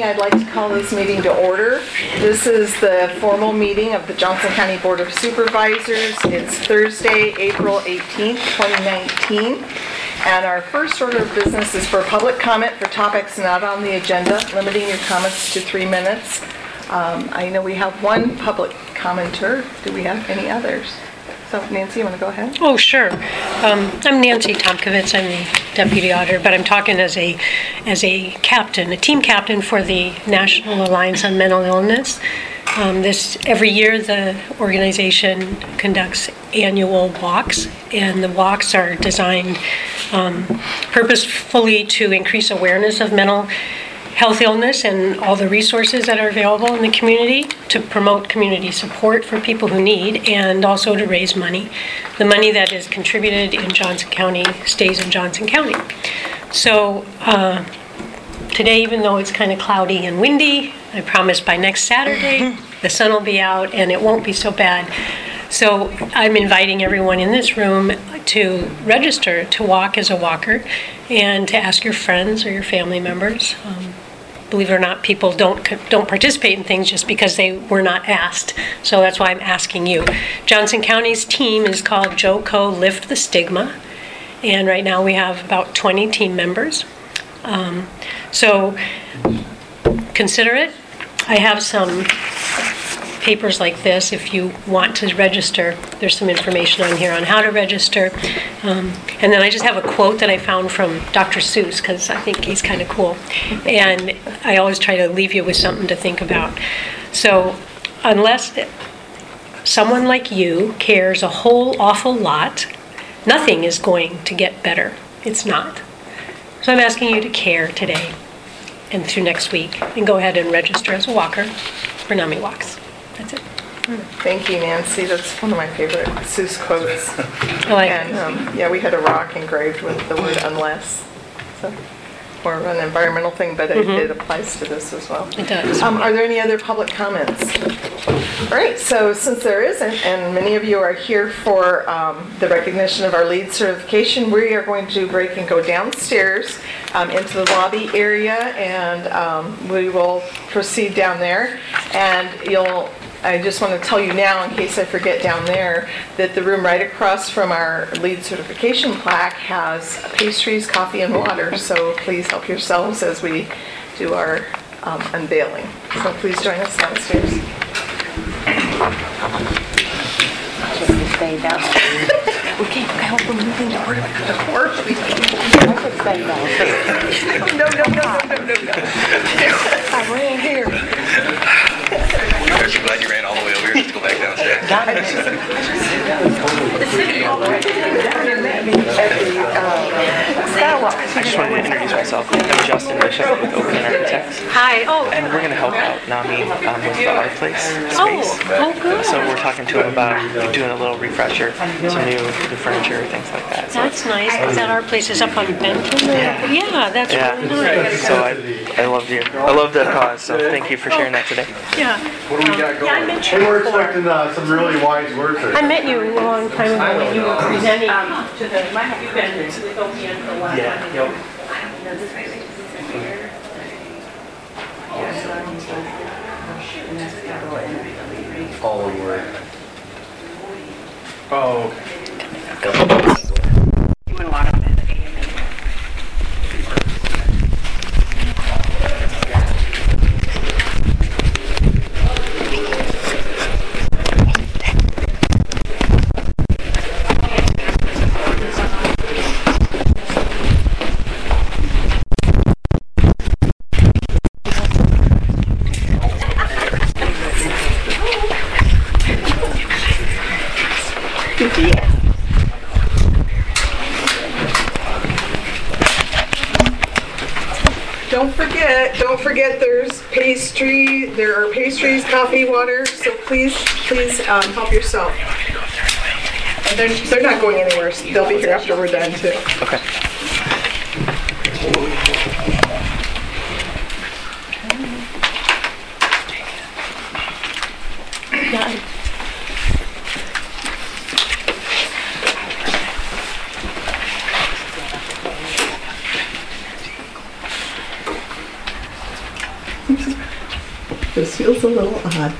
I'd like to call this meeting to order. This is the formal meeting of the Johnson County Board of Supervisors. It's Thursday, April 18th, 2019. And our first order of business is for public comment for topics not on the agenda, limiting your comments to 3 minutes. I know we have one public commenter. Do we have any others? So, Nancy, you want to go ahead? Oh, sure. I'm Nancy Tomkovitz. I'm the deputy auditor, but I'm talking as a captain, a team captain for the National Alliance on Mental Illness. Every year, the organization conducts annual walks, and the walks are designed purposefully to increase awareness of mental health illness and all the resources that are available in the community, to promote community support for people who need, and also to raise money. The money that is contributed in Johnson County stays in Johnson County. So today, even though it's kind of cloudy and windy, I promise by next Saturday the sun will be out and it won't be so bad. So I'm inviting everyone in this room to register to walk as a walker, and to ask your friends or your family members. Believe it or not, people don't participate in things just because they were not asked. So that's why I'm asking you. Johnson County's team is called JoCo Lift the Stigma, and right now we have about 20 team members. So consider it. I have some papers like this if you want to register. There's some information on here on how to register. And then I just have a quote that I found from Dr. Seuss, because I think he's kind of cool. And I always try to leave you with something to think about. So unless someone like you cares a whole awful lot, nothing is going to get better. It's not. So I'm asking you to care today and through next week, and go ahead and register as a walker for NAMI Walks. That's it. Thank you, Nancy. That's one of my favorite Seuss quotes. I like And we had a rock engraved with the word unless. So more of an environmental thing, but it applies to this as well. It does. Are there any other public comments? All right, so since there isn't, and many of you are here for the recognition of our LEED certification, we are going to break and go downstairs into the lobby area, and we will proceed down there. And I just want to tell you now, in case I forget down there, that the room right across from our LEED certification plaque has pastries, coffee, and water. So please help yourselves as we do our unveiling. So please join us downstairs. Stay downstairs. We can't help them moving to the porch. I could stay downstairs. No. I ran here. Aren't you glad you ran all the way over here just to go back downstairs? I just wanted to introduce myself. I'm Justin Bishop with Oakland Architects. Hi. And we're going to help out NAMI with the Our Place space. Oh, good. So we're talking to them about doing a little refresher, some new furniture, things like that. So That's nice. Is that Our Place is up on Benton? Yeah, that's really nice. So I love you. I love that cause. So thank you for sharing that today. Yeah. What do we got going? I met you We're before. expecting some really wise words here. I met you a long time ago when you were presenting to the, you've been with OPM for a while. All word. Oh, okay. Don't forget there are pastries, coffee, water, so please help yourself. And they're not going anywhere, so they'll be here after we're done too. Okay. This feels a little odd.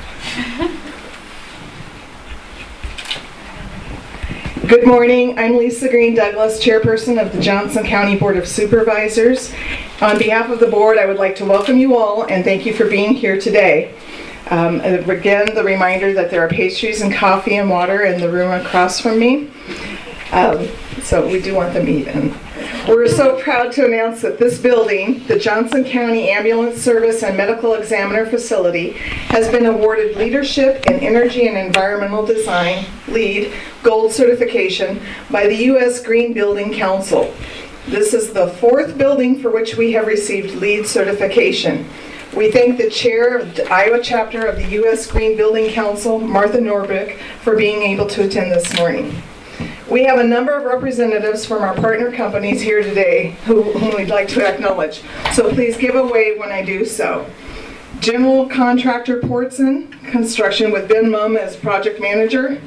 Good morning. I'm Lisa Green Douglas, Chairperson of the Johnson County Board of Supervisors. On behalf of the board, I would like to welcome you all and thank you for being here today. Again, the reminder that there are pastries and coffee and water in the room across from me. So we do want them eaten. We're so proud to announce that this building, the Johnson County Ambulance Service and Medical Examiner Facility, has been awarded Leadership in Energy and Environmental Design, LEED, Gold certification by the U.S. Green Building Council. This is the fourth building for which we have received LEED certification. We thank the chair of the Iowa chapter of the U.S. Green Building Council, Martha Norbeck, for being able to attend this morning. We have a number of representatives from our partner companies here today whom we'd like to acknowledge. So please give a wave when I do so. General Contractor Portson Construction with Ben Mumm as project manager.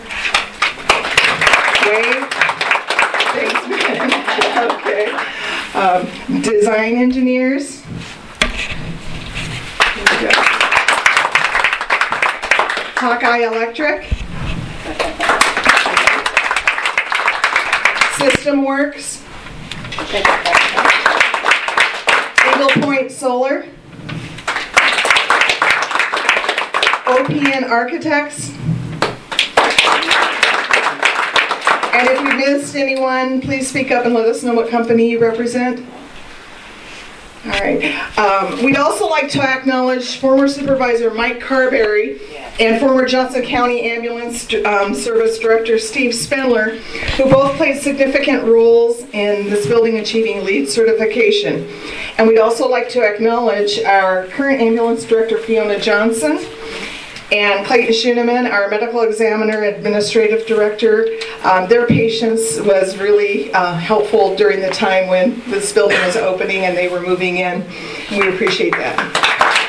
Wave. Thanks, Ben. Okay. Design engineers. Hawkeye Electric. System Works. Eagle Point Solar. OPN Architects. And if we missed anyone, please speak up and let us know what company you represent. All right. We'd also like to acknowledge former Supervisor Mike Carberry and former Johnson County Ambulance Service Director Steve Spindler, who both played significant roles in this building achieving LEED certification. And we'd also like to acknowledge our current Ambulance Director Fiona Johnson and Clayton Schooneman, our Medical Examiner Administrative Director. Their patience was really helpful during the time when this building was opening and they were moving in. And we appreciate that.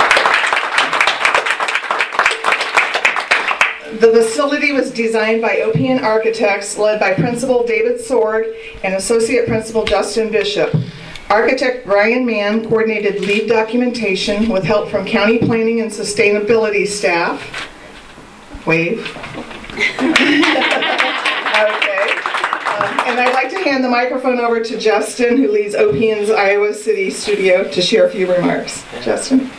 The facility was designed by OPN Architects, led by Principal David Sorg and Associate Principal Justin Bishop. Architect Brian Mann coordinated LEED documentation with help from County Planning and Sustainability staff. Wave. Okay. And I'd like to hand the microphone over to Justin, who leads OPN's Iowa City studio, to share a few remarks. Justin.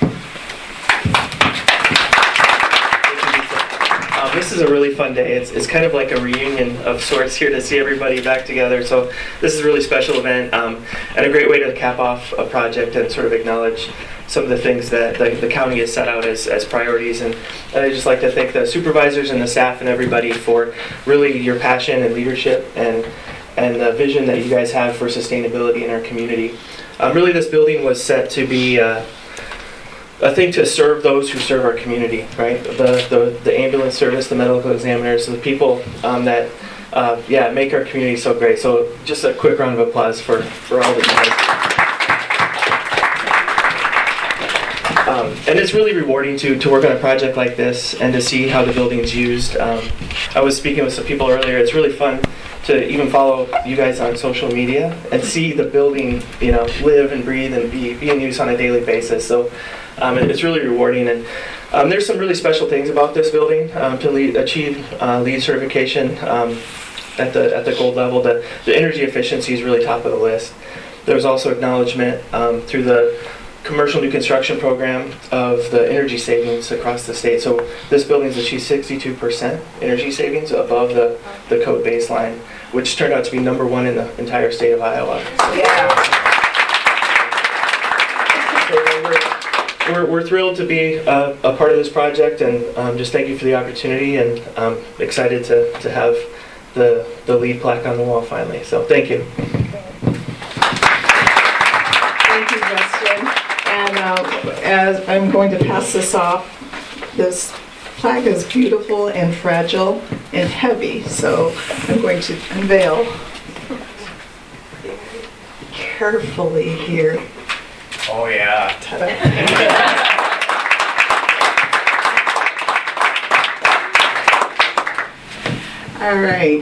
This is a really fun day. It's kind of like a reunion of sorts here to see everybody back together. So this is a really special event and a great way to cap off a project and sort of acknowledge some of the things that the county has set out as priorities. And I'd just like to thank the supervisors and the staff and everybody for really your passion and leadership and the vision that you guys have for sustainability in our community. Really, this building was set to be a thing to serve those who serve our community, right? The ambulance service, the medical examiners, the people that make our community so great. So just a quick round of applause for all the guys. And it's really rewarding to work on a project like this and to see how the building's used. I was speaking with some people earlier. It's really fun to even follow you guys on social media and see the building, live and breathe and be in use on a daily basis. So it's really rewarding, and there's some really special things about this building to achieve LEED certification at the gold level. The energy efficiency is really top of the list. There's also acknowledgement through the commercial new construction program of the energy savings across the state. So this building's achieved 62% energy savings above the code baseline, which turned out to be #1 in the entire state of Iowa. Yeah. We're thrilled to be a part of this project, and just thank you for the opportunity, and I'm excited to have the LEED plaque on the wall finally. So thank you. Thank you, Justin. And as I'm going to pass this off, this plaque is beautiful and fragile and heavy, so I'm going to unveil carefully here. Oh, yeah. All right.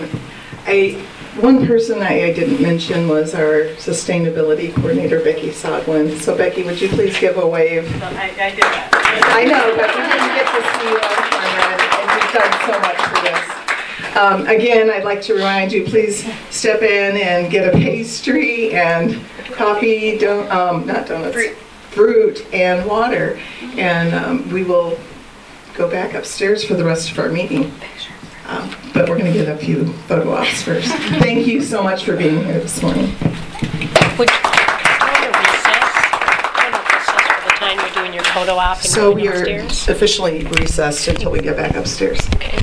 One person I didn't mention was our sustainability coordinator, Becky Sodwin. So Becky, would you please give a wave? I did that. I know, but we didn't get to see you on camera, and you've done so much for this. Again, I'd like to remind you, please step in and get a pastry and coffee, not donuts, fruit and water. And we will go back upstairs for the rest of our meeting. But we're going to get a few photo ops first. Thank you so much for being here this morning. Would you want to recess for the time you're doing your photo op and So going we're upstairs? officially recessed until we get back upstairs. Okay.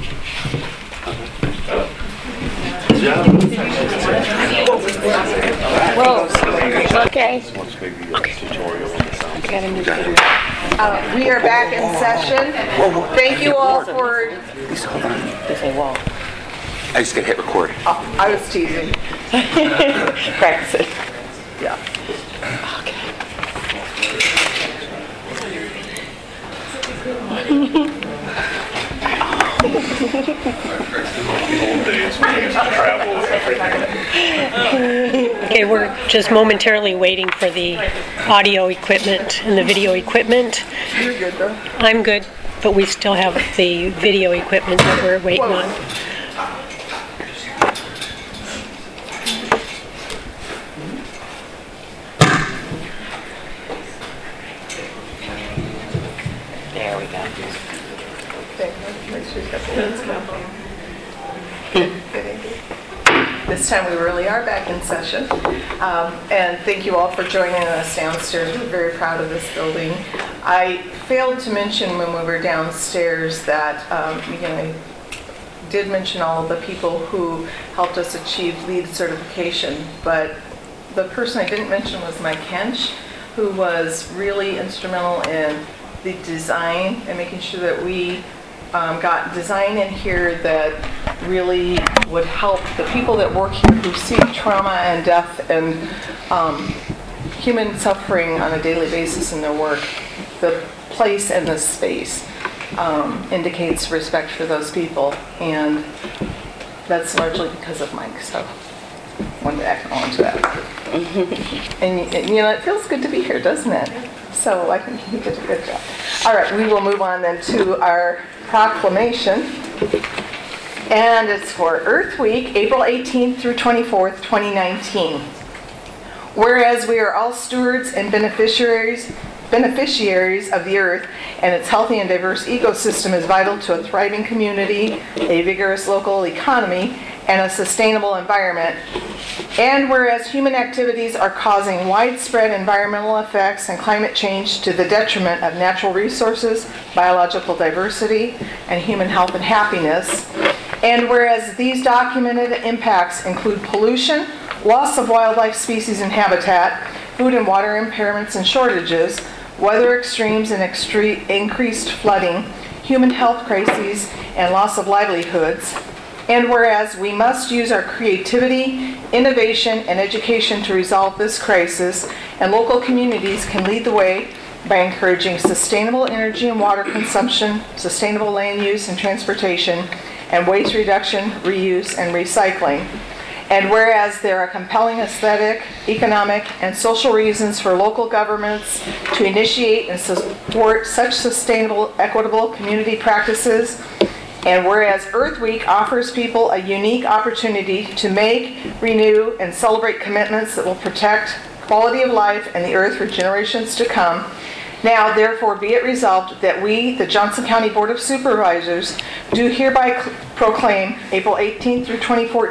Okay. We are back in session. Thank you all for, They say, whoa. I just gotta hit record. I was teasing. Practice it. Yeah. Okay, we're just momentarily waiting for the audio equipment and the video equipment. You're good though. I'm good, but we still have the video equipment that we're waiting on. There we go. Make sure you've got the lens going. This time we really are back in session. And thank you all for joining us downstairs. We're very proud of this building. I failed to mention when we were downstairs that, I did mention all of the people who helped us achieve LEED certification, but the person I didn't mention was Mike Hench, who was really instrumental in the design and making sure that we got design in here that really would help the people that work here who see trauma and death and human suffering on a daily basis in their work. The place and the space indicates respect for those people, and that's largely because of Mike, so wanted to acknowledge that. And it feels good to be here, doesn't it? So I think he did a good job. All right, we will move on then to our proclamation. And it's for Earth Week, April 18th through 24th, 2019. Whereas we are all stewards and beneficiaries of the earth, and its healthy and diverse ecosystem is vital to a thriving community, a vigorous local economy, and a sustainable environment. And whereas human activities are causing widespread environmental effects and climate change to the detriment of natural resources, biological diversity, and human health and happiness. And whereas these documented impacts include pollution, loss of wildlife species and habitat, food and water impairments and shortages, weather extremes and increased flooding, human health crises, and loss of livelihoods. And whereas we must use our creativity, innovation, and education to resolve this crisis, and local communities can lead the way by encouraging sustainable energy and water consumption, sustainable land use and transportation, and waste reduction, reuse, and recycling. And whereas there are compelling aesthetic, economic, and social reasons for local governments to initiate and support such sustainable, equitable community practices, and whereas Earth Week offers people a unique opportunity to make, renew, and celebrate commitments that will protect quality of life and the earth for generations to come, now therefore be it resolved that we, the Johnson County Board of Supervisors, do hereby proclaim April 18th through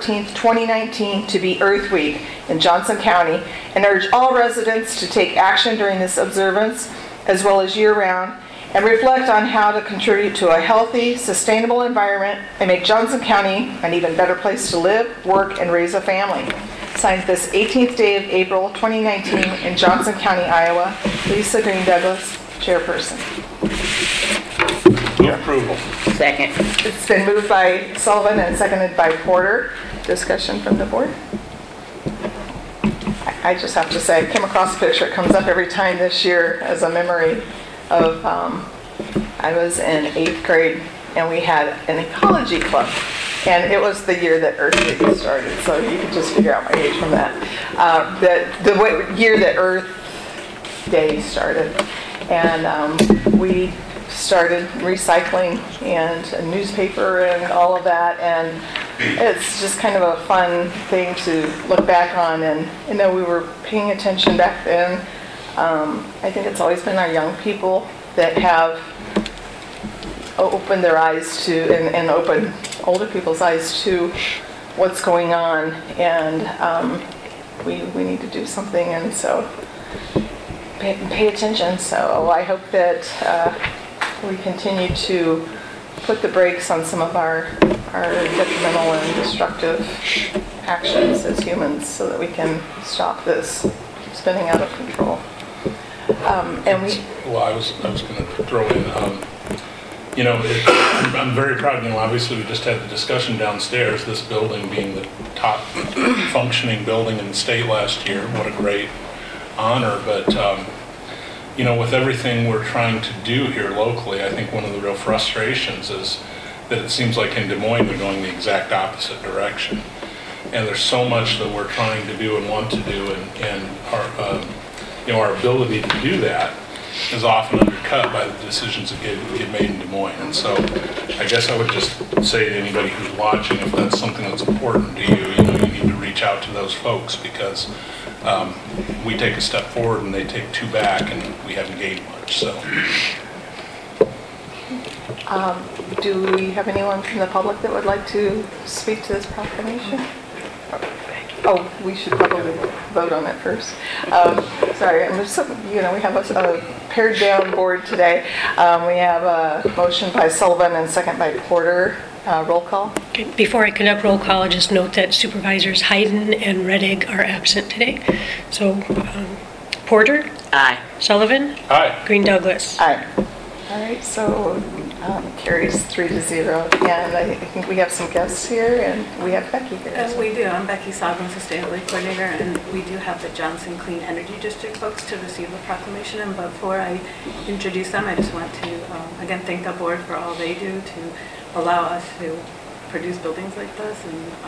2019 to be Earth Week in Johnson County, and urge all residents to take action during this observance as well as year-round, and reflect on how to contribute to a healthy, sustainable environment and make Johnson County an even better place to live, work, and raise a family. Signed this 18th day of April 2019 in Johnson County, Iowa. Lisa Green Douglas, Chairperson. Approval. Second. It's been moved by Sullivan and seconded by Porter. Discussion from the board? I just have to say, I came across a picture. It comes up every time this year as a memory of, I was in 8th grade and we had an ecology club. And it was the year that Earth Day started, so you can just figure out my age from that. The year that Earth Day started. And we started recycling and a newspaper and all of that, and it's just kind of a fun thing to look back on. And we were paying attention back then. I think it's always been our young people that have opened their eyes to and opened older people's eyes to what's going on, and we need to do something, and so pay attention. So I hope that we continue to put the brakes on some of our detrimental and destructive actions as humans so that we can stop this spinning out of control. Well, I was going to throw in, I'm very proud, obviously we just had the discussion downstairs, this building being the top functioning building in the state last year. What a great honor, but with everything we're trying to do here locally, I think one of the real frustrations is that it seems like in Des Moines we're going the exact opposite direction. And there's so much that we're trying to do and want to do, and our ability to do that is often undercut by the decisions that get made in Des Moines. And so I guess I would just say to anybody who's watching, if that's something that's important to you, you need to reach out to those folks, because we take a step forward and they take two back, and we haven't gained much. So. Do we have anyone from the public that would like to speak to this proclamation? Oh, we should probably vote on it first. Sorry, we have a pared down board today. We have a motion by Sullivan and second by Porter. Roll call. Okay, before I conduct roll call, I'll just note that Supervisors Hayden and Rettig are absent today. So Porter? Aye. Sullivan? Aye. Green Douglas? Aye. All right, so carries 3-0. And I think we have some guests here, and we have Becky here. We do. I'm Becky Soglin, Sustainability Coordinator, and we do have the Johnson Clean Energy District folks to receive the proclamation. And before I introduce them, I just want to, again, thank the board for all they do to allow us to produce buildings like this,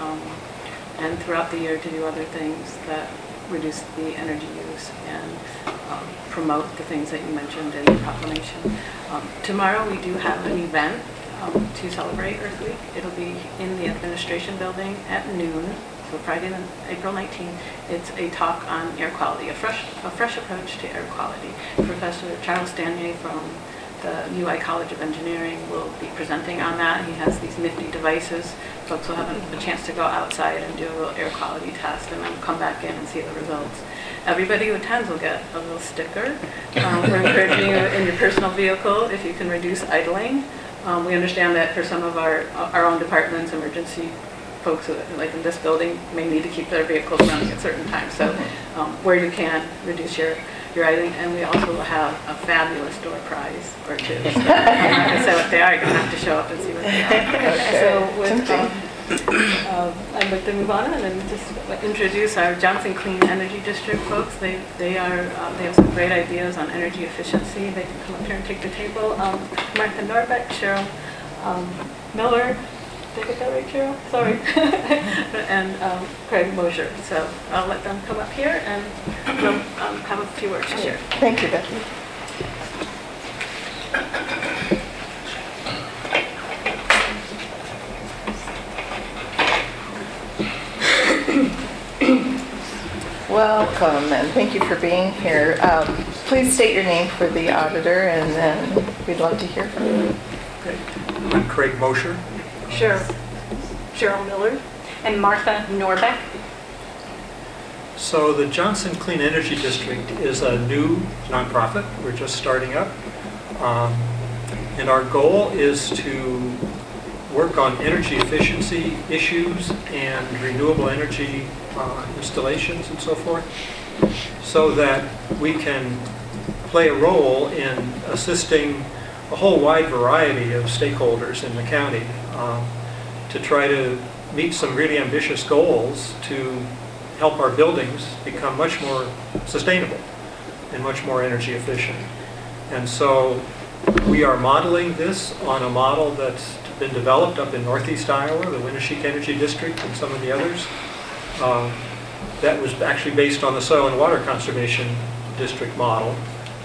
and throughout the year to do other things that reduce the energy use and promote the things that you mentioned in the proclamation. Tomorrow we do have an event to celebrate Earth Week. It'll be in the administration building at noon, so Friday, April 19th. It's a talk on air quality, a fresh approach to air quality. Professor Charles Stanier from the UI College of Engineering will be presenting on that. He has these nifty devices. Folks will have a chance to go outside and do a little air quality test and then come back in and see the results. Everybody who attends will get a little sticker. We're encouraging you in your personal vehicle if you can reduce idling. We understand that for some of our own departments, emergency folks like in this building may need to keep their vehicles running at certain times. So where you can, reduce your idling. And we also will have a fabulous door prize or two. So I'm not going to say what they are. You're going to have to show up and see what they are. Okay. So I'd like to move on and then just introduce our Johnson Clean Energy District folks. They have some great ideas on energy efficiency. They can come up here and take the table. Martha Norbeck, Cheryl Miller. Did I get that right, Cheryl? Sorry. And Craig Mosher. So I'll let them come up here and we'll have a few words to share. Thank you, Becky. Welcome, and thank you for being here. Please state your name for the auditor, and then we'd love to hear from you. I'm Craig Mosher. Cheryl Miller. And Martha Norbeck. So the Johnson Clean Energy District is a new nonprofit. We're just starting up. And our goal is to work on energy efficiency issues and renewable energy installations and so forth, so that we can play a role in assisting a whole wide variety of stakeholders in the county to try to meet some really ambitious goals to help our buildings become much more sustainable and much more energy efficient. And so we are modeling this on a model that's been developed up in Northeast Iowa, the Winneshiek Energy District and some of the others. That was actually based on the Soil and Water Conservation District model.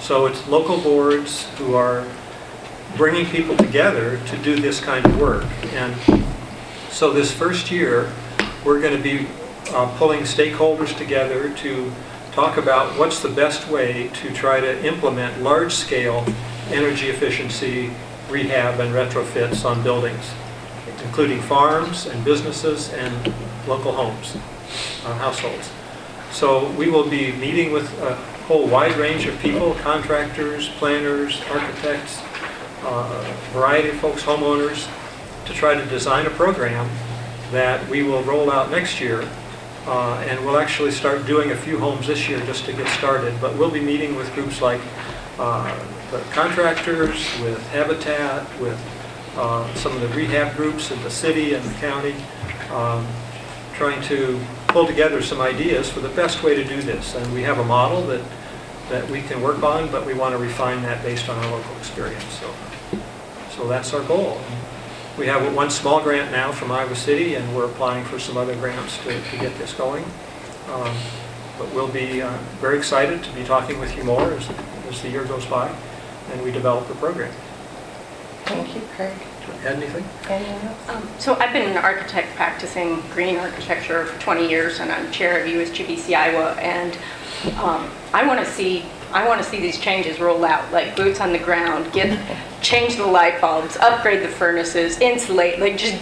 So it's local boards who are bringing people together to do this kind of work. And so this first year, we're going to be pulling stakeholders together to talk about what's the best way to try to implement large-scale energy efficiency, rehab, and retrofits on buildings, including farms and businesses and local homes, households. So we will be meeting with a whole wide range of people, contractors, planners, architects, a variety of folks, homeowners, to try to design a program that we will roll out next year. And we'll actually start doing a few homes this year just to get started. But we'll be meeting with groups like the contractors, with Habitat, with some of the rehab groups in the city and the county, trying to pull together some ideas for the best way to do this. And we have a model that we can work on, but we want to refine that based on our local experience. So that's our goal. We have one small grant now from Iowa City, and we're applying for some other grants to get this going. But we'll be very excited to be talking with you more as the year goes by and we develop the program. Thank you, Craig. Add anything? Anyone else? So I've been an architect practicing green architecture for 20 years, and I'm chair of USGBC Iowa. And I want to see these changes roll out, like boots on the ground, change the light bulbs, upgrade the furnaces, insulate, like just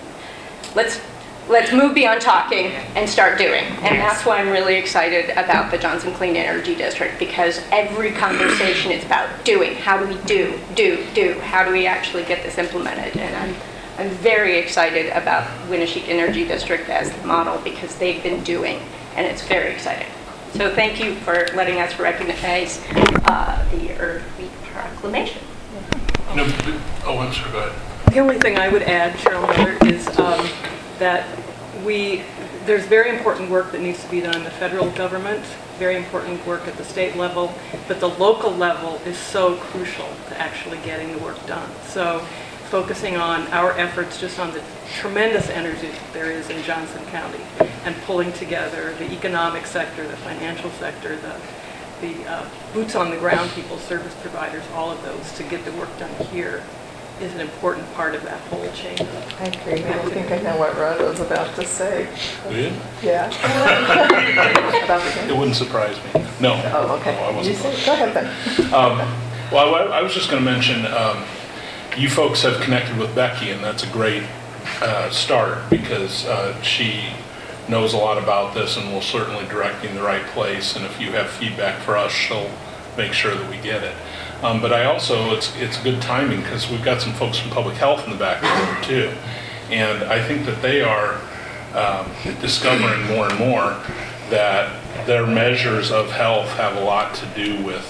let's move beyond talking and start doing. And that's why I'm really excited about the Johnson Clean Energy District, because every conversation is about doing. How do we do? How do we actually get this implemented? And I'm very excited about Winneshiek Energy District as the model, because they've been doing, and it's very exciting. So thank you for letting us recognize the Earth Week proclamation. No, I'm sorry, go ahead. The only thing I would add, Cheryl Miller, is that there's very important work that needs to be done in the federal government, very important work at the state level, but the local level is so crucial to actually getting the work done. So focusing on our efforts just on the tremendous energy there is in Johnson County, and pulling together the economic sector, the financial sector, the boots on the ground people, service providers, all of those, to get the work done here is an important part of that whole chain. I agree. I think I know what Rod was about to say. Did? Yeah. About the It wouldn't surprise me. No. Oh, okay. No, I wasn't. You say, go ahead then. Well, I was just going to mention, you folks have connected with Becky, and that's a great start, because she knows a lot about this and will certainly direct you in the right place. And if you have feedback for us, she'll make sure that we get it. But I also, it's good timing, because we've got some folks from public health in the back room too. And I think that they are discovering more and more that their measures of health have a lot to do with,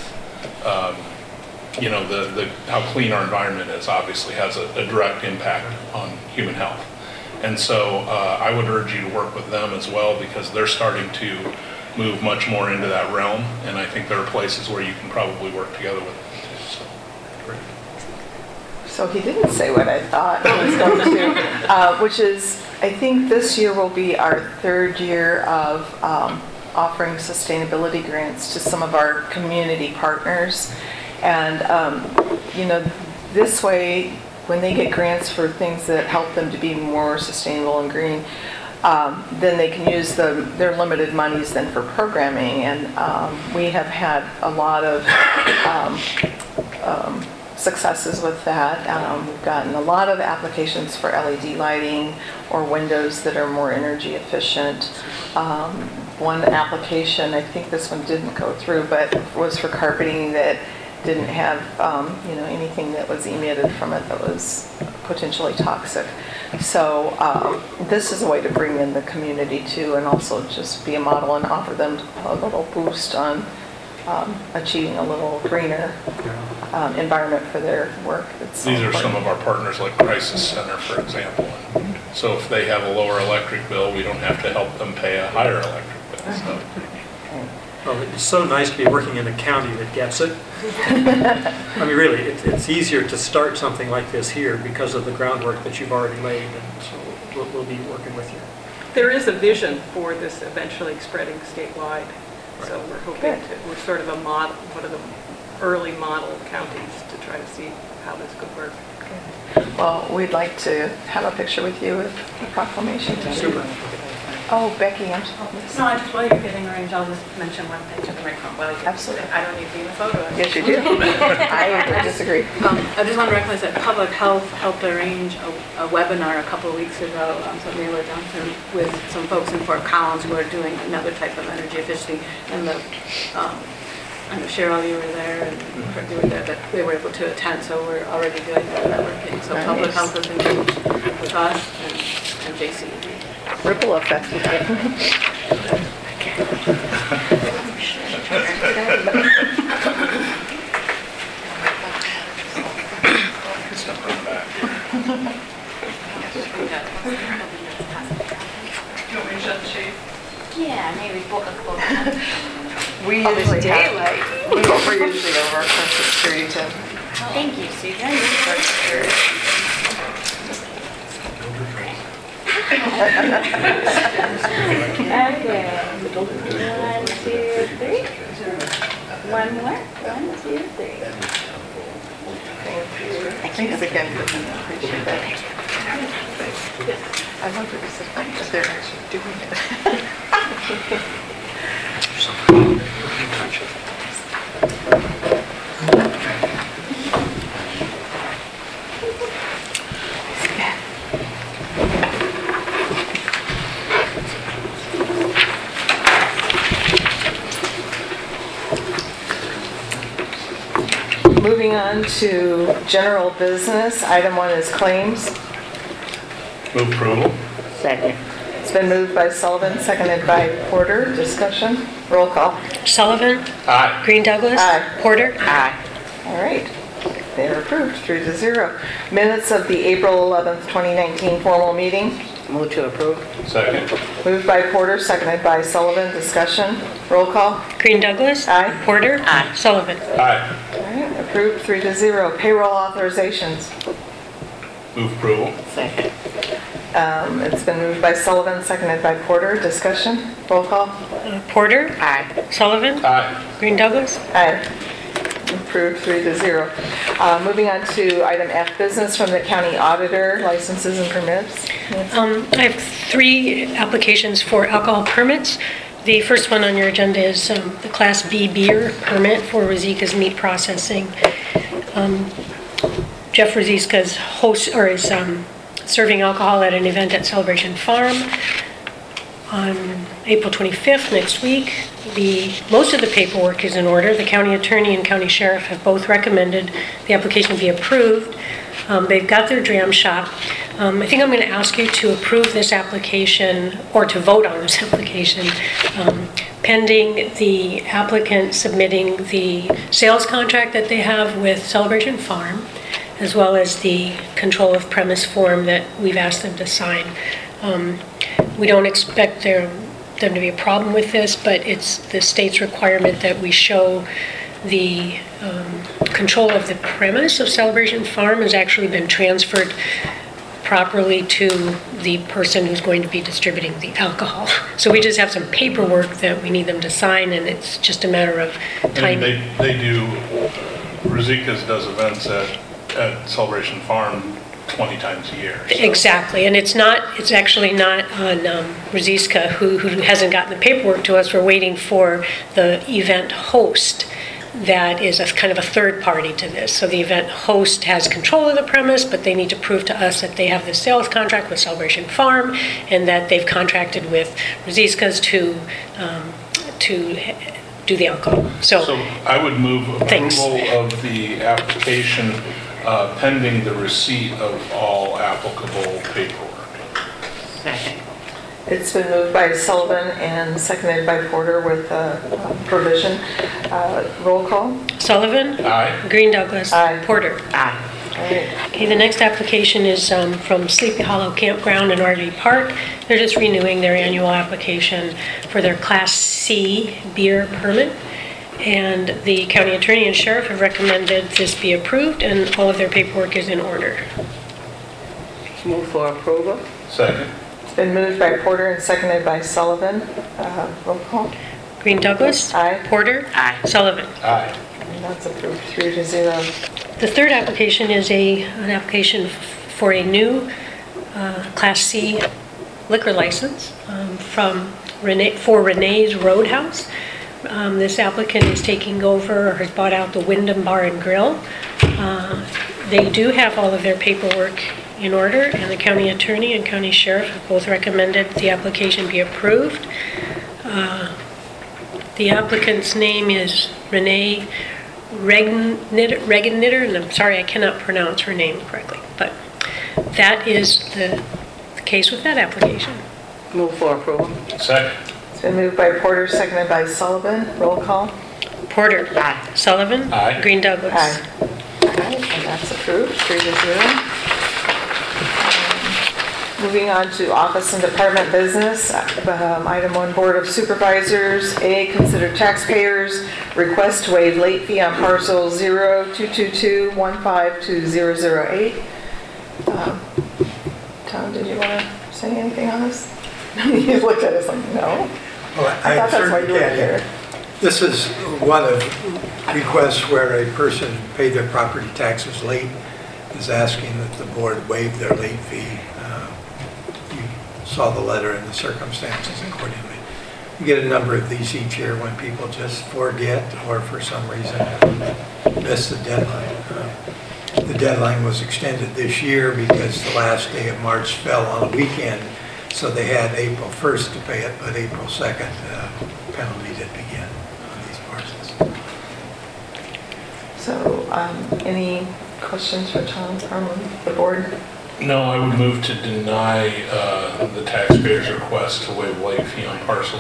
how clean our environment is. Obviously has a direct impact on human health. And so I would urge you to work with them as well, because they're starting to move much more into that realm. And I think there are places where you can probably work together with them too. So, great. So he didn't say what I thought he was going to, which is, I think this year will be our third year of offering sustainability grants to some of our community partners. And, this way, when they get grants for things that help them to be more sustainable and green, then they can use their limited monies then for programming. And we have had a lot of successes with that. We've gotten a lot of applications for LED lighting or windows that are more energy efficient. One application, I think this one didn't go through, but was for carpeting that didn't have anything that was emitted from it that was potentially toxic. So this is a way to bring in the community too, and also just be a model and offer them a little boost on achieving a little greener environment for their work. These are some of our partners, like Crisis Center, for example. And so if they have a lower electric bill, we don't have to help them pay a higher electric bill. So. Well, it's so nice to be working in a county that gets it. I mean, really, it's easier to start something like this here because of the groundwork that you've already laid, and so we'll be working with you. There is a vision for this eventually spreading statewide. So we're hoping we're sort of a model, early model counties to try to see how this could work. Well, we'd like to have a picture with you with the proclamation. Super. Oh, Becky, I'm No, I just, while you're getting arranged, I'll just mention one thing to the microphone. While you- Absolutely. I don't need to be in the photo. Yes, you do. I disagree. I just want to recognize that Public Health helped arrange a webinar a couple of weeks ago, so Mila Johnson, with some folks in Fort Collins who are doing another type of energy efficiency. And I know Cheryl, you were there, and you were there, but they were able to attend, so we're already doing that networking. So Public Nice. Health has engaged with us and JCED. Ripple effect. Yeah, maybe book a quote. We usually have, we're usually over across the street and Thank you, Susan. Okay. 1, 2, 3. One more. 1, 2, 3. thanks again for that. Appreciate that. I love it because they're actually doing it. Moving on to general business, item 1 is claims. Move approval. Second. It's been moved by Sullivan, seconded by Porter. Discussion, roll call. Sullivan? Aye. Green Douglas? Aye. Porter? Aye. All right, they're approved, 3-0. Minutes of the April 11th, 2019 formal meeting. Move to approve. Second. Moved by Porter, seconded by Sullivan. Discussion, roll call. Green Douglas? Aye. Porter? Aye. Sullivan? Aye. All right, approved, 3-0. Payroll authorizations. Move approval. Second. It's been moved by Sullivan, seconded by Porter. Discussion, roll call. Porter? Aye. Sullivan? Aye. Green Douglas? Aye. Approved, 3-0. Moving on to item F, business from the county auditor, licenses and permits. I have 3 applications for alcohol permits. The first one on your agenda is the Class B beer permit for Rosika's Meat Processing. Jeff Rosika is serving alcohol at an event at Celebration Farm on April 25th, next week. Most of the paperwork is in order. The county attorney and county sheriff have both recommended the application be approved. They've got their dram shop. I think I'm going to ask you to approve this application or to vote on this application pending the applicant submitting the sales contract that they have with Celebration Farm, as well as the control of premise form that we've asked them to sign. We don't expect them to be a problem with this, but it's the state's requirement that we show the control of the premise of Celebration Farm has actually been transferred properly to the person who's going to be distributing the alcohol. So we just have some paperwork that we need them to sign, and it's just a matter of time. And they do, Rosika's does events at Celebration Farm 20 times a year. So. Exactly, and it's actually not on Rosiska who hasn't gotten the paperwork to us. We're waiting for the event host that is a kind of a third party to this. So the event host has control of the premise, but they need to prove to us that they have the sales contract with Celebration Farm and that they've contracted with Rosiskas to do the alcohol. So I would move Thanks. approval of the application pending the receipt of all applicable paperwork. Second. It's been moved by Sullivan and seconded by Porter with provision. Roll call. Sullivan? Aye. Green Douglas? Aye. Porter? Aye. All right. Okay, the next application is from Sleepy Hollow Campground and RV Park. They're just renewing their annual application for their Class C beer permit. And the county attorney and sheriff have recommended this be approved, and all of their paperwork is in order. Move for approval. Second. It's been moved by Porter and seconded by Sullivan. Roll call. Green Douglas. Aye. Porter. Aye. Sullivan. Aye. And that's approved 3-0. The third application is an application for a new Class C liquor license for Renee's Roadhouse. This applicant is taking over or has bought out the Wyndham Bar and Grill. They do have all of their paperwork in order, and the county attorney and county sheriff have both recommended the application be approved. The applicant's name is Renee Regennitter, and I'm sorry I cannot pronounce her name correctly, but that is the case with that application. Move for approval. Second. It's been moved by Porter, seconded by Sullivan. Roll call. Porter. Aye. Sullivan. Aye. Green Douglas. Aye. All right, and that's approved, 3-0. Moving on to office and department business. Item 1, Board of Supervisors. A, consider taxpayers' request to waive late fee on parcel 0222152008. Tom, did you want to say anything on this? You looked at us like, no. Well, I thought that's why you were certainly here. can. This is one of requests where a person paid their property taxes late, is asking that the board waive their late fee. You saw the letter and the circumstances accordingly. You get a number of these each year when people just forget or for some reason miss the deadline. The deadline was extended this year because the last day of March fell on a weekend, so they had April 1st to pay it, but April 2nd, penalty did begin on these parcels. So, any questions for Tom from the board? No, I would move to deny the taxpayer's request to waive late fee on parcel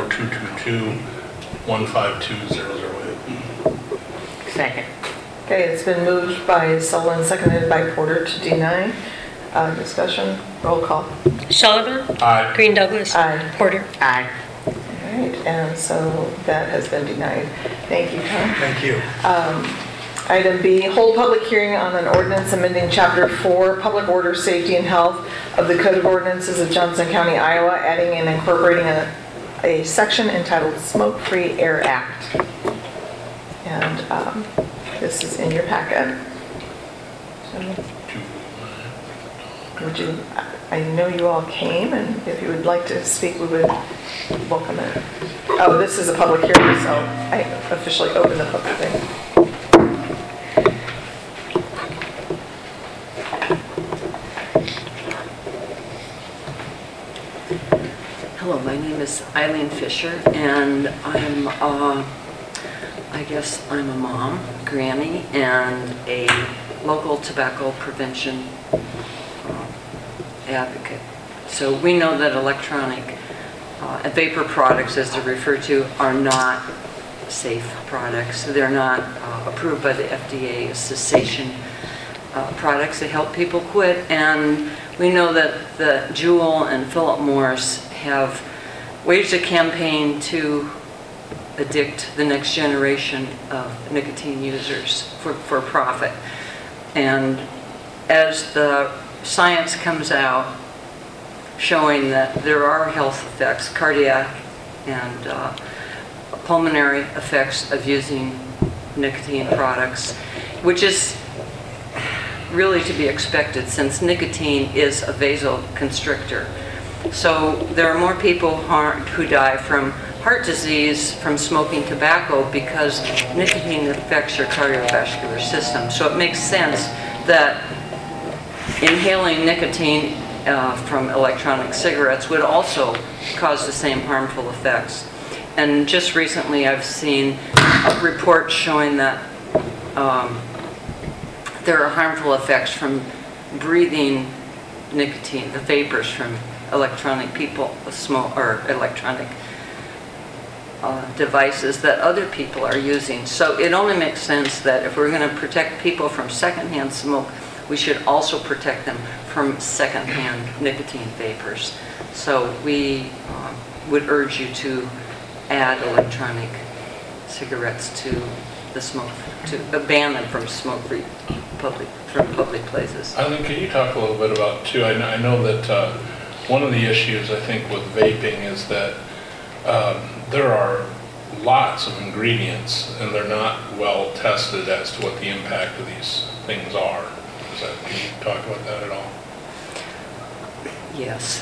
0222152008. Second. Okay, it's been moved by Sullivan, seconded by Porter to deny. Discussion, roll call. Sullivan. Aye. Green Douglas. Aye. Porter. Aye. All right, and so that has been denied. Thank you, Tom. Thank you. Item B, hold public hearing on an ordinance amending Chapter 4, Public Order, Safety, and Health of the Code of Ordinances of Johnson County, Iowa, adding and incorporating a section entitled Smoke Free Air Act. And this is in your packet. So, would you, I know you all came, and if you would like to speak, we would welcome it. Oh, this is a public hearing, so I officially open the public thing. Hello, my name is Eileen Fisher, and I guess I'm a mom, granny, and a local tobacco prevention advocate. So we know that electronic vapor products, as they're referred to, are not safe products. They're not approved by the FDA as cessation products that help people quit. And we know that the Juul and Philip Morris have waged a campaign to addict the next generation of nicotine users for profit. And as the science comes out showing that there are health effects, cardiac and pulmonary effects of using nicotine products, which is really to be expected since nicotine is a vasoconstrictor. So there are more people who die from heart disease from smoking tobacco because nicotine affects your cardiovascular system. So it makes sense that inhaling nicotine from electronic cigarettes would also cause the same harmful effects. And just recently I've seen reports showing that there are harmful effects from breathing nicotine, the vapors from electronic electronic devices that other people are using. So it only makes sense that if we're going to protect people from secondhand smoke, we should also protect them from secondhand nicotine vapors. So we would urge you to add electronic cigarettes to the smoke, to ban them from smoke-free public places. Eileen, can you talk a little bit about, too, I know that one of the issues, I think, with vaping is that there are lots of ingredients, and they're not well tested as to what the impact of these things are. Can you talk about that at all? Yes.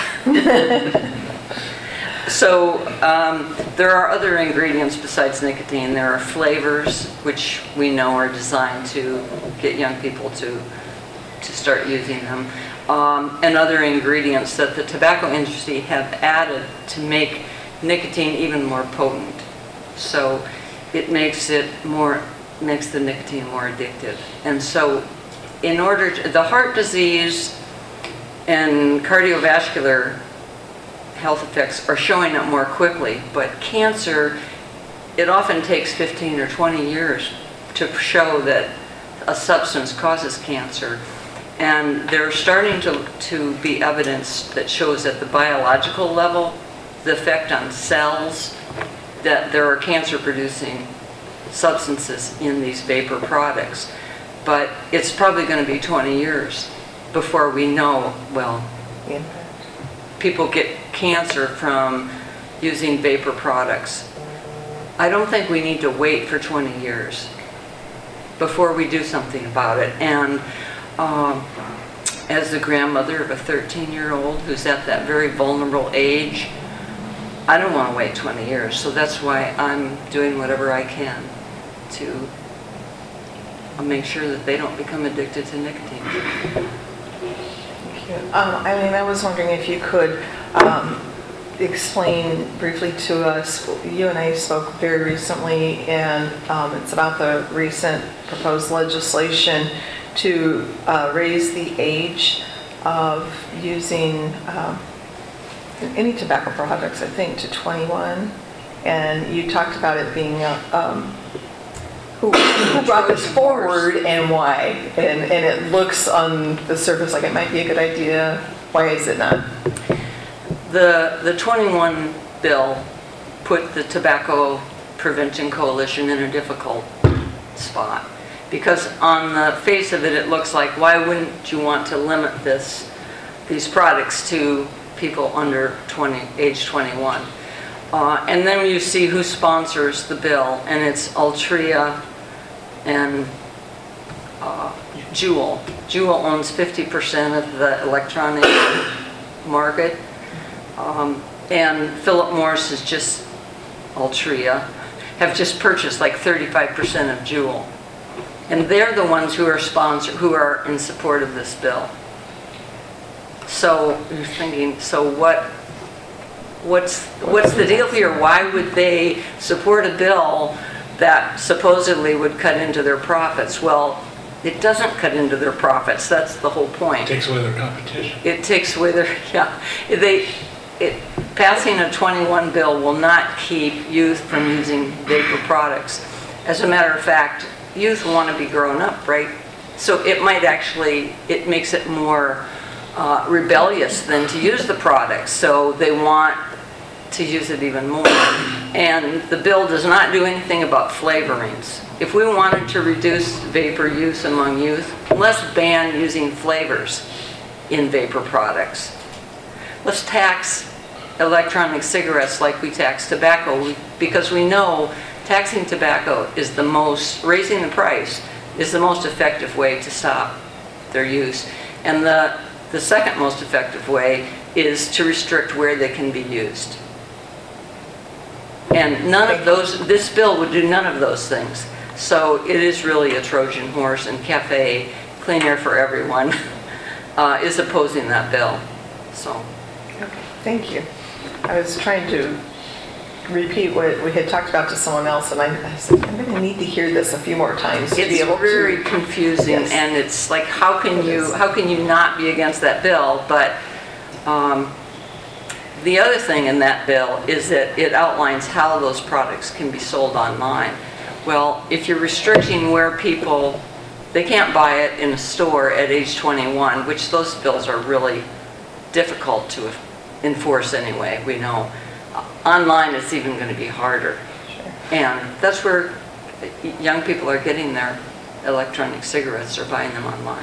So there are other ingredients besides nicotine. There are flavors, which we know are designed to get young people to start using them, and other ingredients that the tobacco industry have added to make nicotine even more potent. So it makes the nicotine more addictive. And so in order to, the heart disease and cardiovascular health effects are showing up more quickly, but cancer, it often takes 15 or 20 years to show that a substance causes cancer. And there's starting to be evidence that shows at the biological level the effect on cells, that there are cancer-producing substances in these vapor products. But it's probably going to be 20 years before we know, well, people get cancer from using vapor products. I don't think we need to wait for 20 years before we do something about it. And as the grandmother of a 13-year-old who's at that very vulnerable age, I don't want to wait 20 years. So that's why I'm doing whatever I can to make sure that they don't become addicted to nicotine. Eileen, I was wondering if you could explain briefly to us, you and I spoke very recently, and it's about the recent proposed legislation to raise the age of using any tobacco products, I think, to 21. And you talked about it being who brought this forward and why? And it looks on the surface like it might be a good idea. Why is it not? The 21 bill put the Tobacco Prevention Coalition in a difficult spot, because on the face of it, it looks like, why wouldn't you want to limit these products to people under age 21? And then you see who sponsors the bill, and it's Altria and Juul. Juul owns 50% of the electronic market, and Philip Morris is just Altria, have just purchased like 35% of Juul, and they're the ones who are in support of this bill. So you're thinking, so what's the deal here? Why would they support a bill that supposedly would cut into their profits? Well, it doesn't cut into their profits. That's the whole point. It takes away their competition. It takes away their, passing a 21 bill will not keep youth from using vapor products. As a matter of fact, youth want to be grown up, right? So it might actually, it makes it more rebellious than to use the product. So they want to use it even more. And the bill does not do anything about flavorings. If we wanted to reduce vapor use among youth, let's ban using flavors in vapor products. Let's tax electronic cigarettes like we tax tobacco, because we know taxing tobacco is raising the price is the most effective way to stop their use. And the second most effective way is to restrict where they can be used. And this bill would do none of those things. So it is really a Trojan horse, and CAFE, Clean Air for Everyone, is opposing that bill. So. Okay, thank you. I was trying to repeat what we had talked about to someone else, and I said, I'm going to need to hear this a few more times to be able to. It's very confusing, yes. And it's like, how can you not be against that bill? But the other thing in that bill is that it outlines how those products can be sold online. Well, if you're restricting where they can't buy it in a store at age 21, which those bills are really difficult to enforce anyway, we know. Online, it's even going to be harder. Sure. And that's where young people are getting their electronic cigarettes or buying them online.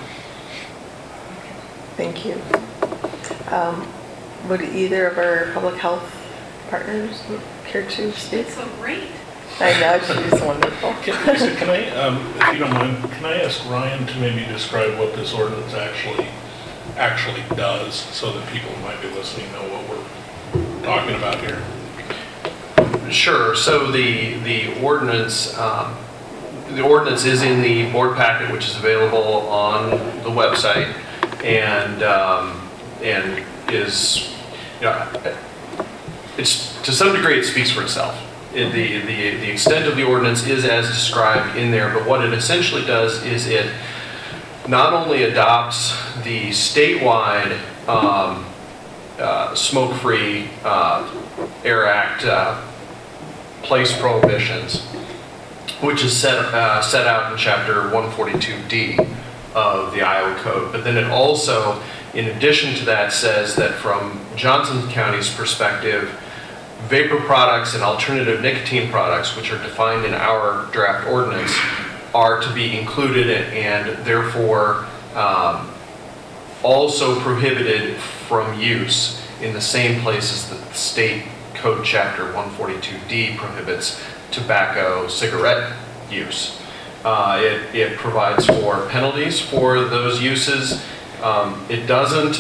Thank you. Would either of our public health partners care to speak? So great. I know, she's wonderful. Lisa, can I, if you don't mind, can I ask Ryan to maybe describe what this ordinance actually does, so that people who might be listening know what we're talking about here? Sure. So the ordinance is in the board packet, which is available on the website, and is, you know, it's, to some degree it speaks for itself. The extent of the ordinance is as described in there, but what it essentially does is it not only adopts the statewide smoke-free Air Act place prohibitions, which is set out in Chapter 142D of the Iowa Code. But then it also, in addition to that, says that from Johnson County's perspective, vapor products and alternative nicotine products, which are defined in our draft ordinance, are to be included and therefore also prohibited from use in the same places that the state code chapter 142D prohibits tobacco cigarette use. It provides for penalties for those uses. It doesn't.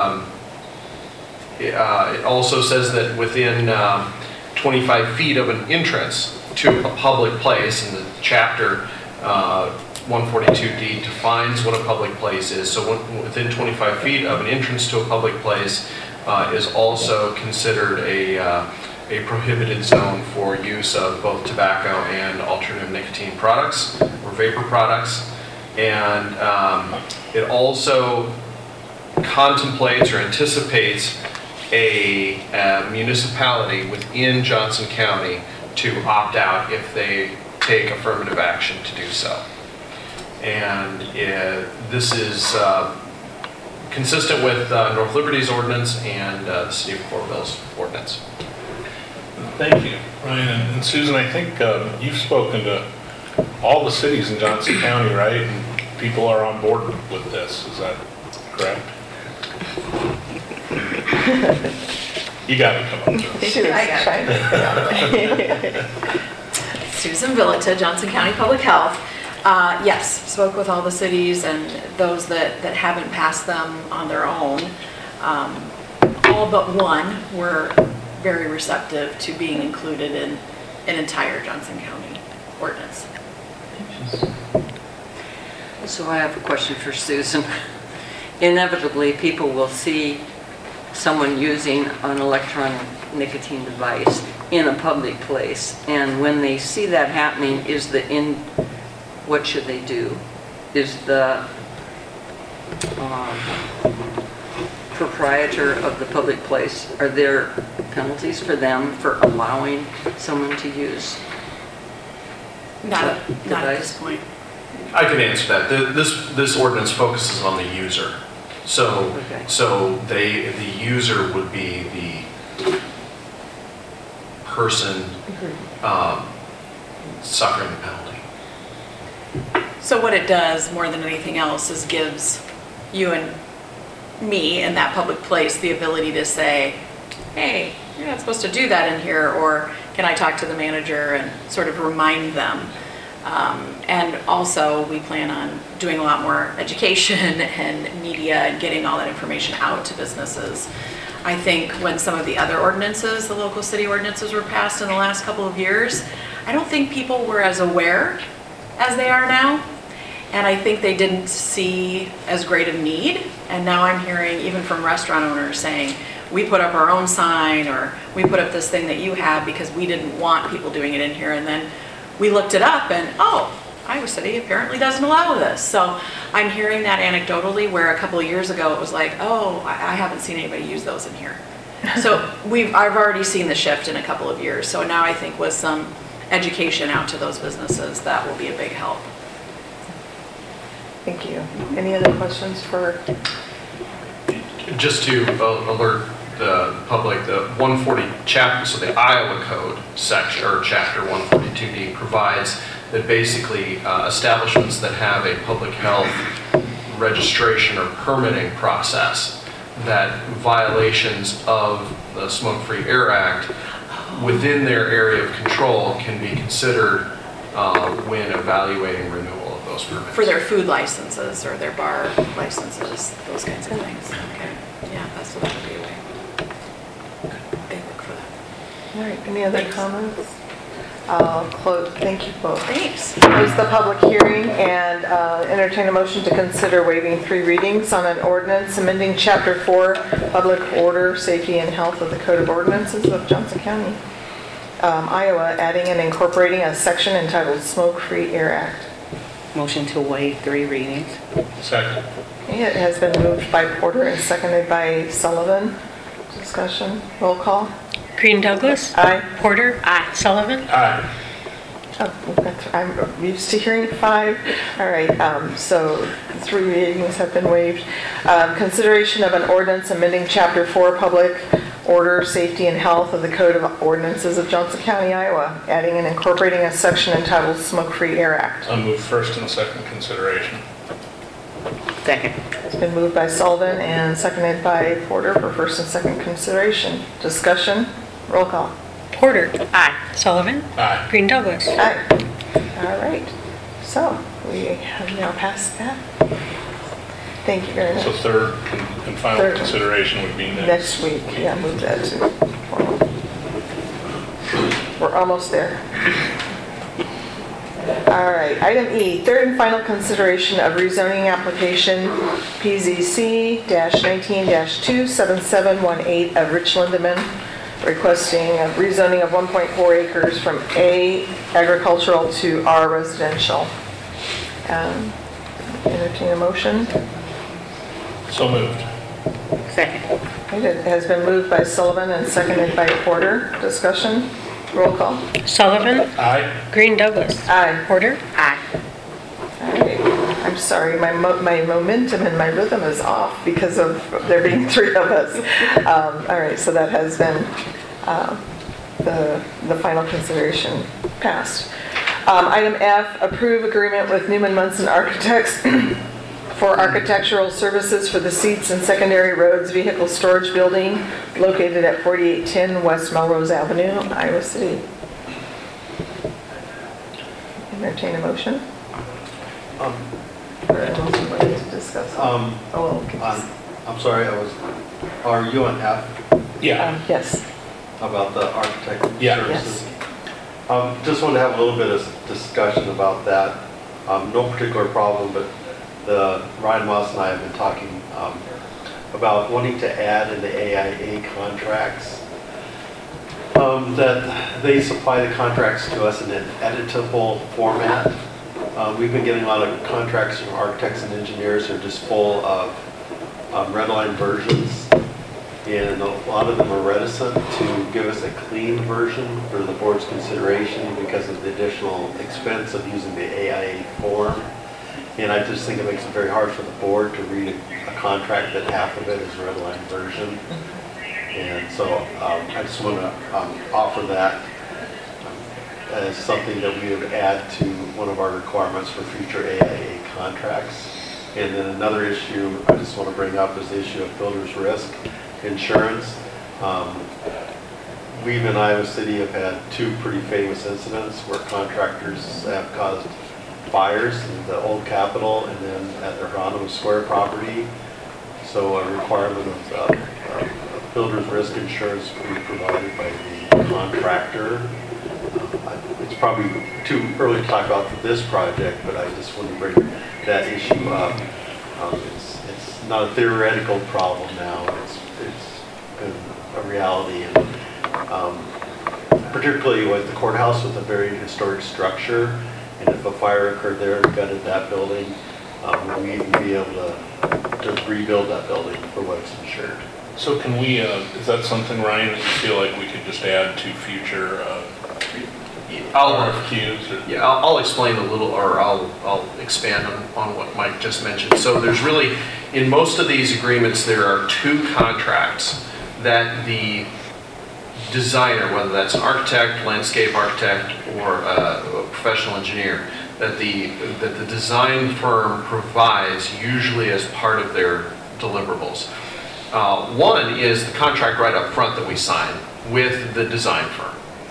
It also says that within 25 feet of an entrance to a public place, and the chapter 142D defines what a public place is. So within 25 feet of an entrance to a public place is also considered a prohibited zone for use of both tobacco and alternative nicotine products or vapor products. And it also contemplates or anticipates a municipality within Johnson County to opt out if they take affirmative action to do so. And this is consistent with North Liberty's ordinance and the City of Coralville's ordinance. Thank you, Ryan. And Susan, I think you've spoken to all the cities in Johnson County, right? And people are on board with this. Is that correct? You got to come up to us. I got it. Susan Villita, Johnson County Public Health. Yes, spoke with all the cities and those that haven't passed them on their own. All but one were very receptive to being included in an entire Johnson County ordinance. So I have a question for Susan. Inevitably, people will see someone using an electronic nicotine device in a public place, and when they see that happening, what should they do? Is the proprietor of the public place, are there penalties for them for allowing someone to use? Not at this point. I can answer that. This ordinance focuses on the user. So, okay. So the user would be the person suffering the penalty. So what it does more than anything else is gives you and me in that public place the ability to say, hey, you're not supposed to do that in here, or can I talk to the manager and sort of remind them. And also we plan on doing a lot more education and media and getting all that information out to businesses. I think when some of the other ordinances, the local city ordinances were passed in the last couple of years, I don't think people were as aware as they are now. And I think they didn't see as great a need. And now I'm hearing even from restaurant owners saying, we put up our own sign, or we put up this thing that you have because we didn't want people doing it in here. And then we looked it up and, oh, Iowa City apparently doesn't allow this. So I'm hearing that anecdotally, where a couple of years ago it was like, oh, I haven't seen anybody use those in here. So I've already seen the shift in a couple of years. So now I think with some education out to those businesses, that will be a big help. Thank you. Any other questions for? Just to alert the public, the 140 chapter, so the Iowa Code section or chapter 142D provides that basically establishments that have a public health registration or permitting process, that violations of the Smoke-Free Air Act within their area of control can be considered when evaluating renewal of those permits. For their food licenses or their bar licenses, those kinds of things. Okay, yeah, that's what that would be a way. They look for that. All right, any other comments? I'll close, thank you both. Thanks. Close the public hearing and entertain a motion to consider waiving 3 readings on an ordinance amending Chapter 4, Public Order, Safety, and Health of the Code of Ordinances of Johnson County, Iowa, adding and incorporating a section entitled Smoke-Free Air Act. Motion to waive 3 readings. Second. It has been moved by Porter and seconded by Sullivan. Discussion, roll call. Green Douglas. Aye. Porter. Aye. Sullivan. Aye. I'm used to hearing 5. All right, so 3 readings have been waived. Consideration of an ordinance amending Chapter 4, Public Order, Safety, and Health of the Code of Ordinances of Johnson County, Iowa, adding and incorporating a section entitled Smoke-Free Air Act. I'll move first and second consideration. Second. It's been moved by Sullivan and seconded by Porter for first and second consideration. Discussion, roll call. Porter. Aye. Sullivan. Aye. Green Douglas. Aye. All right, so we have now passed that. Thank you very much. So third and final Third. consideration would be Next week, yeah, move that to. We're almost there. All right, item E, third and final consideration of rezoning application PZC-19-27718 of Rich Lindeman, requesting a rezoning of 1.4 acres from A agricultural to R residential. Entertain a motion. So moved. Second. It has been moved by Sullivan and seconded by Porter. Discussion, roll call. Sullivan. Aye. Green Douglas. Aye. Porter. Aye. All right. I'm sorry, my momentum and my rhythm is off because of there being 3 of us. All right, so that has been the final consideration passed. Item F, approve agreement with Newman Munson Architects for architectural services for the Seats and Secondary Roads Vehicle Storage Building located at 4810 West Melrose Avenue, Iowa City. Entertain a motion? Or a motion ready to discuss? I'm sorry, are you on F Yeah. Yes. about the architect Yeah. services? Just want to have a little bit of discussion about that. No particular problem, but Ryan Moss and I have been talking about wanting to add in the AIA contracts that they supply the contracts to us in an editable format. We've been getting a lot of contracts from architects and engineers who are just full of redline versions, and a lot of them are reticent to give us a clean version for the board's consideration because of the additional expense of using the AIA form. And I just think it makes it very hard for the board to read a contract that half of it is redline version. And so I just want to offer that as something that we would add to one of our requirements for future AIA contracts. And then another issue I just want to bring up is the issue of builder's risk insurance. We in Iowa City have had 2 pretty famous incidents where contractors have caused fires in the old Capitol and then at their Geronimo Square property. So a requirement of builder's risk insurance will be provided by the contractor. It's probably too early to talk about this project, but I just want to bring that issue up. It's not a theoretical problem now. It's been a reality, and particularly with the courthouse with a very historic structure. And if a fire occurred there and gutted that building, we'd be able to rebuild that building for what it's insured. So can we, is that something, Ryan, that you feel like we could just add to future RFQs? Yeah, I'll explain a little, or I'll expand on what Mike just mentioned. So there's really, in most of these agreements, there are 2 contracts that the designer, whether that's an architect, landscape architect, or a professional engineer, that the design firm provides usually as part of their deliverables. One is the contract right up front that we sign with the design firm.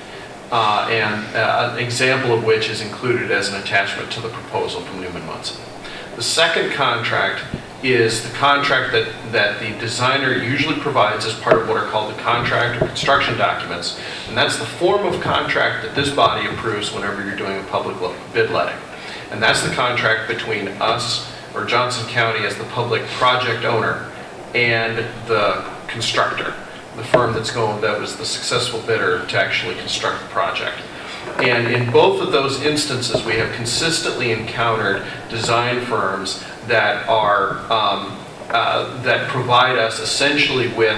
and an example of which is included as an attachment to the proposal from Newman Munson. The second contract is the contract that the designer usually provides as part of what are called the contract or construction documents, and that's the form of contract that this body approves whenever you're doing a public bid letting. And that's the contract between us, or Johnson County as the public project owner, and the constructor, the firm that was the successful bidder to actually construct the project. And in both of those instances, we have consistently encountered design firms that are that provide us essentially with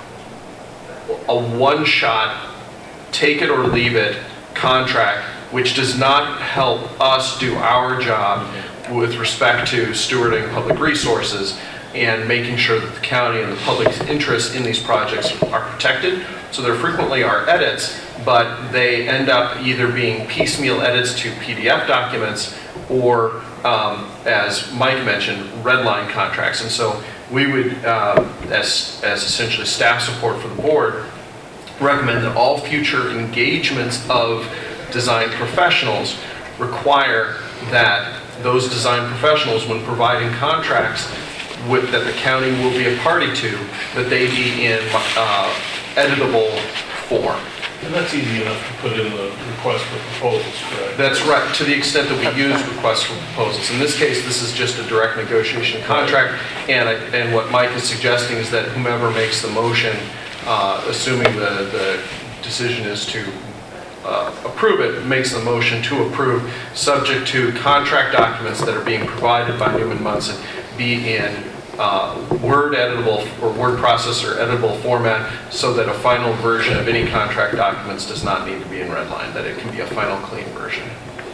a one-shot, take it or leave it contract, which does not help us do our job with respect to stewarding public resources and making sure that the county and the public's interest in these projects are protected. So there frequently are edits, but they end up either being piecemeal edits to PDF documents or, as Mike mentioned, redline contracts. And so we would, as essentially staff support for the board, recommend that all future engagements of design professionals require that those design professionals, when providing contracts that the county will be a party to, that they be in editable form. And that's easy enough to put in the request for proposals, correct? That's right, to the extent that we use requests for proposals. In this case, this is just a direct negotiation contract, and what Mike is suggesting is that whomever makes the motion, assuming the decision is to approve it, makes the motion to approve, subject to contract documents that are being provided by Newman Munson be in Word editable or word processor editable format, so that a final version of any contract documents does not need to be in redline, that it can be a final clean version.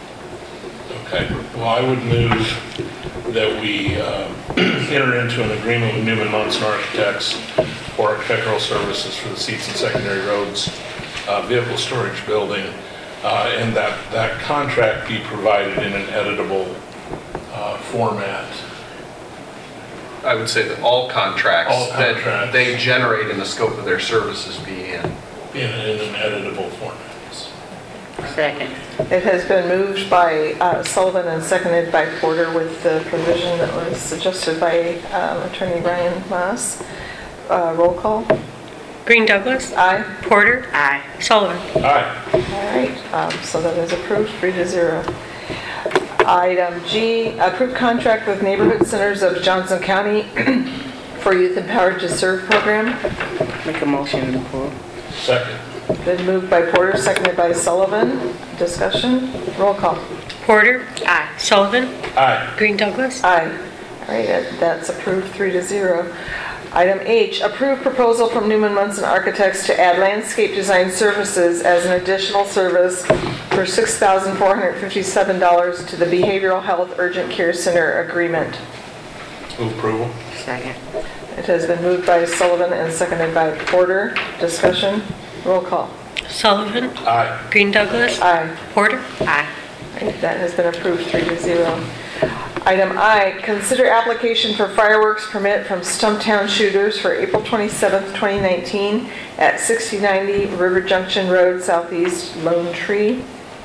Okay, well, I would move that we enter into an agreement with Newman Munson Architects for architectural services for the Seats and Secondary Roads vehicle storage building, and that contract be provided in an editable format. I would say that all contracts that they generate in the scope of their services be in an editable format. Second. It has been moved by Sullivan and seconded by Porter with the provision that was suggested by Attorney Ryan Maas. Roll call. Green Douglas. Aye. Porter. Aye. Sullivan. Aye. All right, so that is approved, 3-0. Item G, approved contract with Neighborhood Centers of Johnson County for Youth Empowered to Serve program. Make a motion to approve. Second. Been moved by Porter, seconded by Sullivan. Discussion. Roll call. Porter. Aye. Sullivan. Aye. Green Douglas. Aye. All right, that's approved, 3-0. Item H, approved proposal from Newman Munson Architects to add landscape design services as an additional service for $6,457 to the Behavioral Health Urgent Care Center agreement. Move approval. Second. It has been moved by Sullivan and seconded by Porter. Discussion. Roll call. Sullivan. Aye. Green Douglas. Aye. Porter. Aye. All right, that has been approved, 3-0. Item I, consider application for fireworks permit from Stumptown Shooters for April 27th, 2019 at 6090 River Junction Road, Southeast, Lone Tree.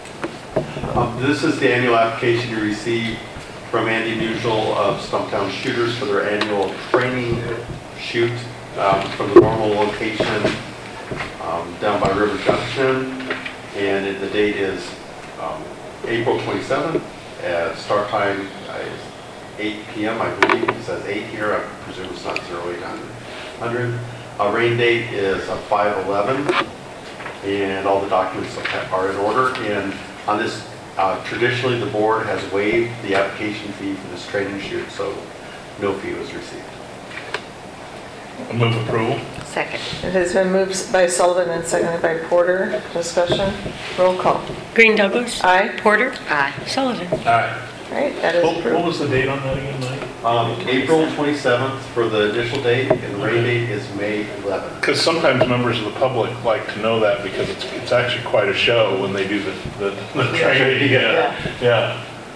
This is the annual application you receive from Andy Mutual of Stumptown Shooters for their annual training shoot from the normal location down by River Junction. And the date is April 27th. Start time is 8 p.m. I believe. It says 8 here. I presume it's not 0800. Rain date is 5/11, and all the documents are in order. And on this, traditionally the board has waived the application fee for this training shoot, so no fee was received. Move approval. Second. It has been moved by Sullivan and seconded by Porter. Discussion. Roll call. Green Douglas. Aye. Porter. Aye. Sullivan. Aye. All right, that is What approved. was the date on that again, Mike? April 27th for the initial date, and the rain date is May 11th. Because sometimes members of the public like to know that, because it's actually quite a show when they do the training. Yeah.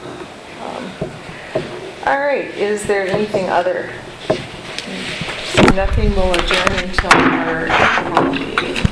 All right, is there anything other? Nothing will adjourn until our tomorrow meeting.